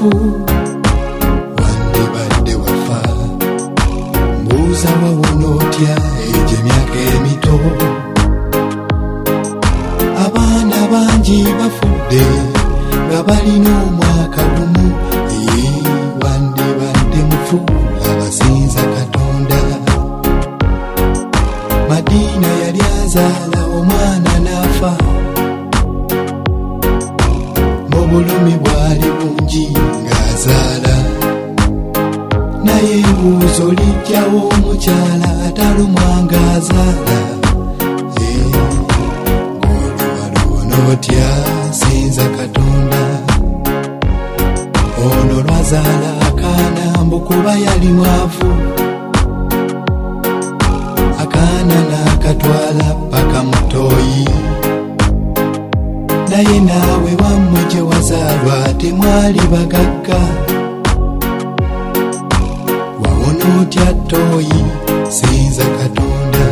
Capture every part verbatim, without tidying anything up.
mufu wandibadde wafa mbuuza wawona otya egyo emyaka emito abaana bangi bafudde nga balina omwaka gumu wandibadde mufu abasinza Katonda Madiina yali azaala omwana n'afa obulumi bwali bungi ng'azaala naye ebuuzo lijjawo omukyala atalumwa ng'azaala ng'oluwalona otya sinza Katonda ono lwazaala akaana mbu kuba yali mwavu akaana n'akatwala paka mutoyi naye naawe wammwe gye wazaalwa temwali bagagga wawona otya ttooyi sinza Katonda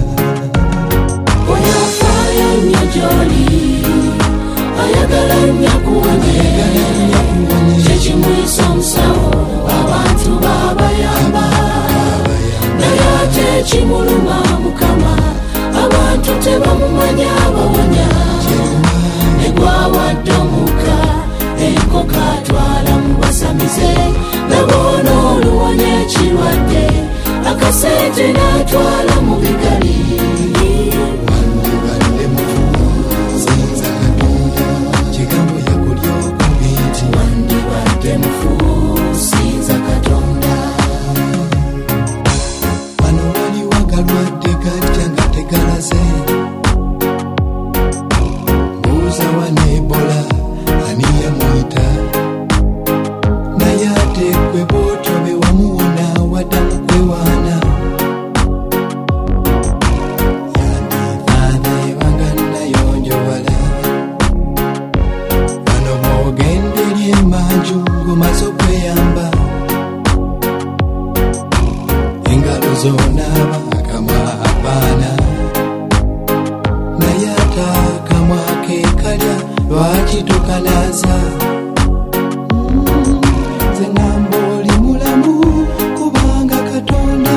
oyafaayo nnyo gy'oli ayagala nnyo kuwonye kyekimuyisa omusawo abantu baabayamba naye ate ekimuluma Mukama abantu tebamumanya abawonya negwawadde omuka enkoko atwala mu basamize naboona oluwonya ekirwadde akasente n'atwala mu bigali wandibadde mufu sinza Katonda kigambo yakulyoka bingi wandibadde mufu sinza Katonda wano waliwo galwadde gajja nga tegalaze wana Ebola ani yamuyita naye ate gwe bwotyo be wamuwona waddamu kwewaana yandifaana ebanga nayonjowala wano bw'ogenda eri emanju ng'omaze okweyamba engalo zoonaaba akamwa apaana naye ate akamwa kekalya lwaki tokalaza nze ngamba oli mulamu kubanga Katonda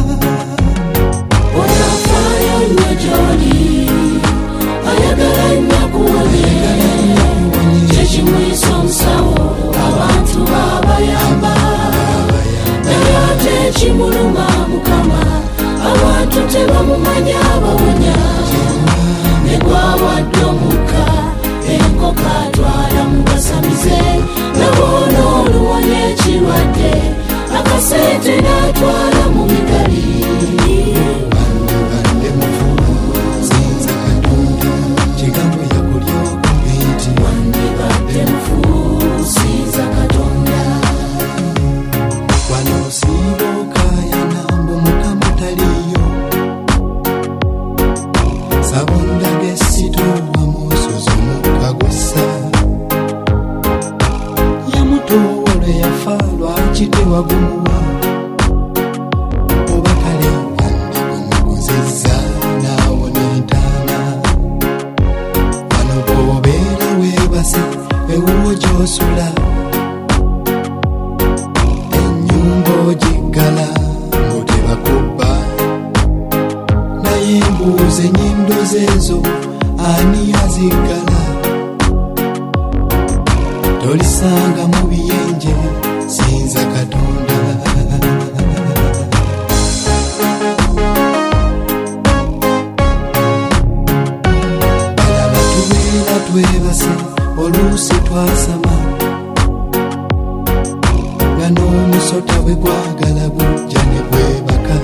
oyafaayo nnyo gy'oli ayagala nnyo kuwonye kyekimuyisa omusawo abantu baabayamba naye ate ekimuluma Mukama abantu tebamumanya abawonya negwawadde omuka enkoko atwala mu basamize naboona oluwonya ekirwadde akasente n'atwala mu bigali wandibadde mufu sinza Katonda kigambo yakulyoka bingi wandibadde mufu sinza Katonda wano osiiba okaayana mbu Mukama taliyo sabondaga essito wamusuza omukka gussa yamutowola yafa lwaki tewagumuwa oba kale wandibumuguzizza naawona entaana wano bw'obeera weebase ewuwo gy'osula ennyumba ogiggala ng'otebakubba naye mbuuza ennyindo zeezo ani yaziggala tolisanga mu biyenje sinza Katonda balaba tubeera twebase oluusi twasama nga n'omusota bwe gwagala bujja ne bwebaka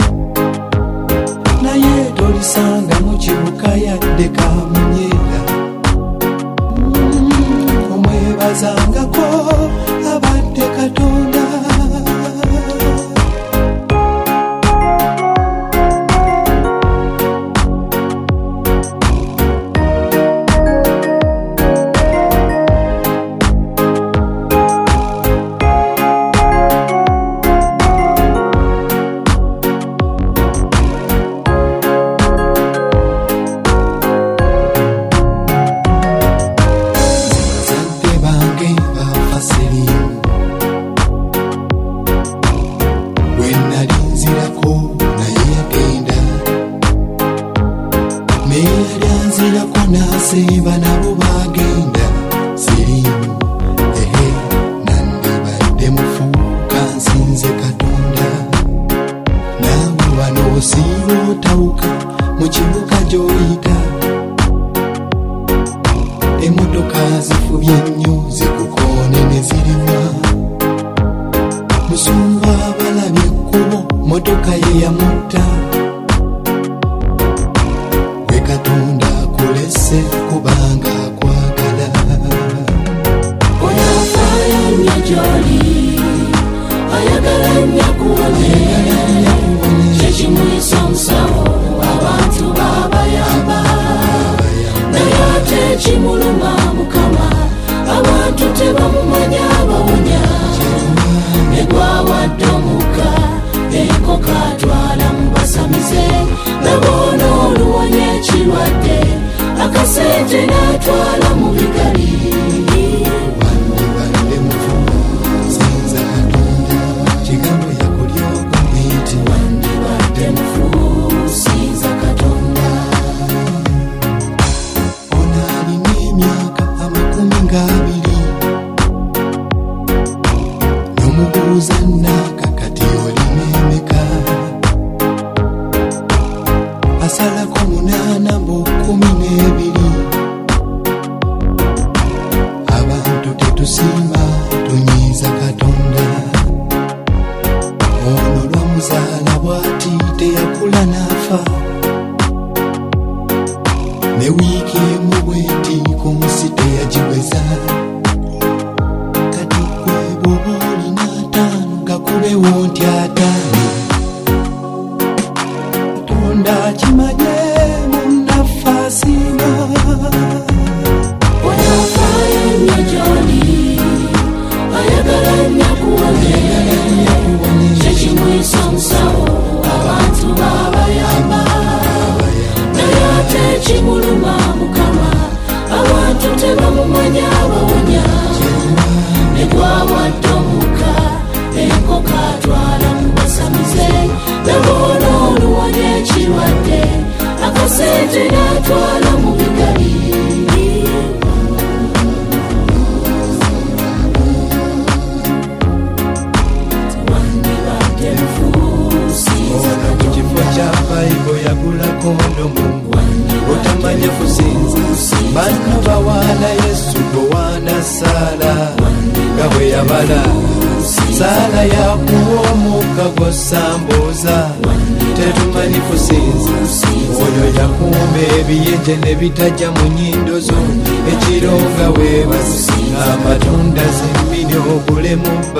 naye tolisanga mu kibuga yadde kamunyeera omwebazangako abadde Katonda abasemba nabo bagenda sirimu ehe nandibadde mufuuka nsinze Katonda nawe wano osiiba otawuka mu kibuga gy'oyita emmotoka zifubye nnyo zikukoone ne zirima musumba balabye ekkubo mmotoka ye yamutta we Katonda akulese kubanga akwagala onafaayo nnyo gy'oli ayagala nnyo kuwone kyekimuyisa omusawo abantu baabayamba naye ate kimuluma Mukama abantu tebamumanya abawonya negwawadde omukka enkoko atwala mu basamize naboona oluwonya ekirwadde akasente n'atwala mu bigali wandibadde mufumu sinza Katonda kigambo yakulyoka nti wandibadde mufu sinza Katonda ono alina emyaka amakumi ng'abiri nomubuuza naaka kati olina emeka asalako munaana mb'okumi n'ebiri abantu tetusimba tunyiiza Katonda ono lwamuzaala bw'ati teyakula n'afa ne wiiki emu bw'eti ku nsi teyagiweza kati gwe bw'oba olina ataano gakubewo nti ataano Katonda akimanye munnaffe asinga onafaayo nnyo gy'oli ayagala nnyo kuwone kyekimuyisa omusawo abantu baabayamba naye ate kimuluma Mukama abantu tebamumanya abawonya negwawadde omukka enkoko atwala mu basamize naboona oluwonya ekirwadde akasente n'atwala mu bigali wandibadde mufu sinza ono mu kifo kya Bayibuli yagula kondomu otamanya kusinza banno bawaana Yesu gowaana Saala nga bwe yabala Saala yakuwa omukka gw'ossambuuza tetumanyi kusinza oyo yakuuma ebiyenje ne bitajja mu nnyindo zo ekiro nga weebaza amatunda zemmini obulemu